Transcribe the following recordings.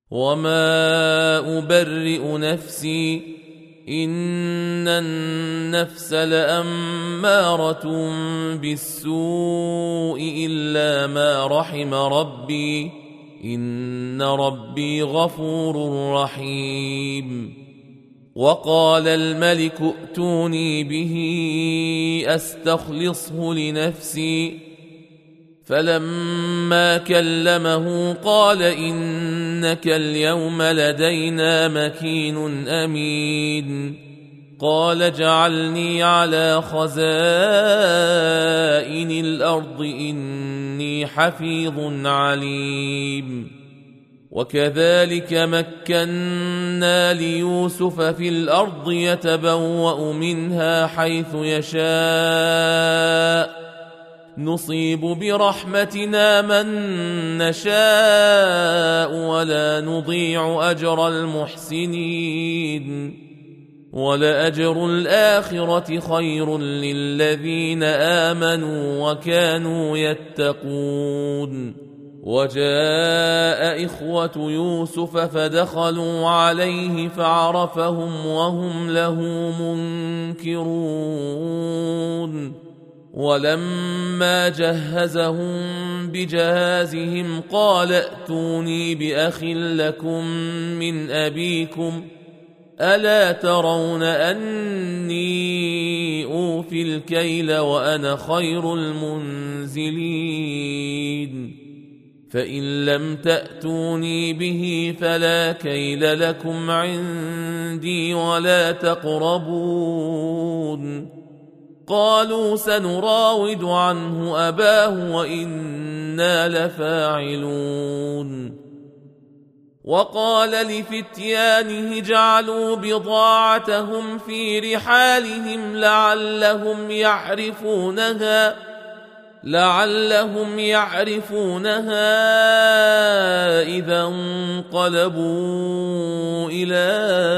وما أبرئ نفسي إن النفس لأمارة بالسوء إلا ما رحم ربي إن ربي غفور رحيم. وقال الملك ائتوني به أستخلصه لنفسي فلما كلمه قال إنك اليوم لدينا مكين أمين. قال اجعلني على خزائن الأرض إني حفيظ عليم. وكذلك مكنا ليوسف في الأرض يتبوأ منها حيث يشاء نصيب برحمتنا من نشاء ولا نضيع أجر المحسنين. ولأجر الآخرة خير للذين آمنوا وكانوا يتقون. وجاء إخوة يوسف فدخلوا عليه فعرفهم وهم له منكرون. ولما جهزهم بجهازهم قال ائتوني بأخ لكم من أبيكم ألا ترون أني أوفي الكيل وأنا خير المنزلين. فإن لم تأتوني به فلا كيل لكم عندي ولا تقربون. قالوا سنراود عنه أباه وإنا لفاعلون. وقال لفتيانه اجعلوا بضاعتهم في رحالهم لعلهم يعرفونها إذا انقلبوا إلى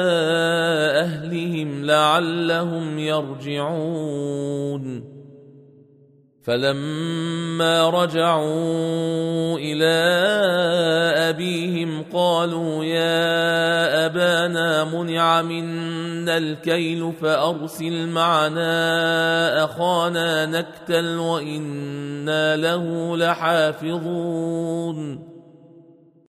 أهلهم لعلهم يرجعون. فلما رجعوا إلى أبيهم قالوا يا أبانا منع منا الكيل فأرسل معنا أخانا نكتل وإنا له لحافظون.